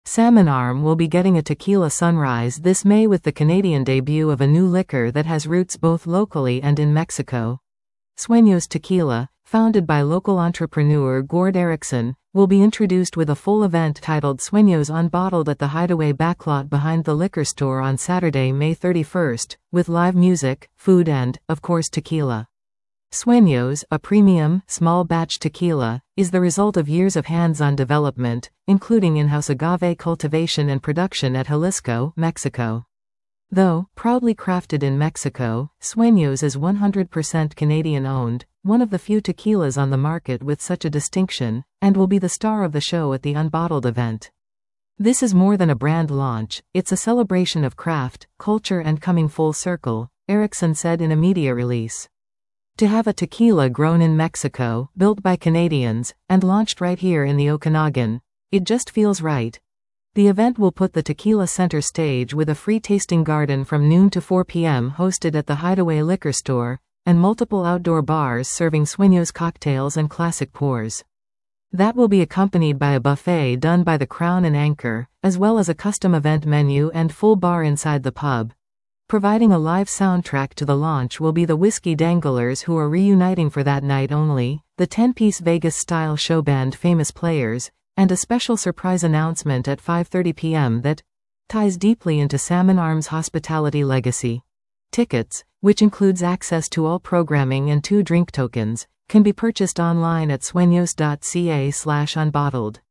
Salmon Arm will be getting a tequila sunrise this May with the Canadian debut of a new liquor that has roots both locally and in Mexico. Sueños Tequila, founded by local entrepreneur Gord Erickson, will be introduced with a full event titled Sueños Unbottled at the Hideaway backlot behind the liquor store on Saturday, May 31st, with live music, food and, of course, tequila. Sueños, a premium, small-batch tequila, is the result of years of hands-on development, including in-house agave cultivation and production at Jalisco, Mexico. Though proudly crafted in Mexico, Sueños is 100% Canadian-owned, one of the few tequilas on the market with such a distinction, and will be the star of the show at the Unbottled event. This is more than a brand launch, it's a celebration of craft, culture and coming full circle, Erickson said in a media release. To have a tequila grown in Mexico, built by Canadians, and launched right here in the Okanagan, it just feels right. The event will put the tequila center stage with a free tasting garden from noon to 4 p.m. hosted at the Hideaway Liquor Store, and multiple outdoor bars serving Sueños cocktails and classic pours. That will be accompanied by a buffet done by the Crown and Anchor, as well as a custom event menu and full bar inside the pub. Providing a live soundtrack to the launch will be the Whiskey Danglers, who are reuniting for that night only, the 10-piece Vegas-style show band Famous Players, and a special surprise announcement at 5:30 p.m. that ties deeply into Salmon Arm's hospitality legacy. Tickets, which includes access to all programming and 2 drink tokens, can be purchased online at sueños.ca/unbottled.